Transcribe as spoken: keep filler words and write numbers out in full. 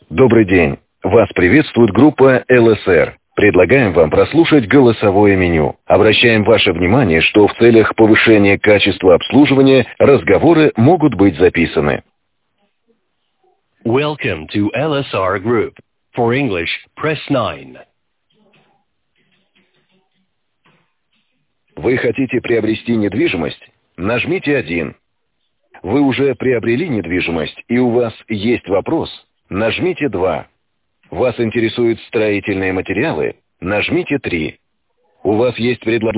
Добрый день. Вас приветствует группа эл эс эр. Предлагаем вам прослушать голосовое меню. Обращаем ваше внимание, что в целях повышения качества обслуживания разговоры могут быть записаны. Welcome to эл эс ар Group. For English, press nine. Вы хотите приобрести недвижимость? Нажмите один. Вы уже приобрели недвижимость и у вас есть вопрос? Нажмите два. Вас интересуют строительные материалы? Нажмите три. У вас есть предложение?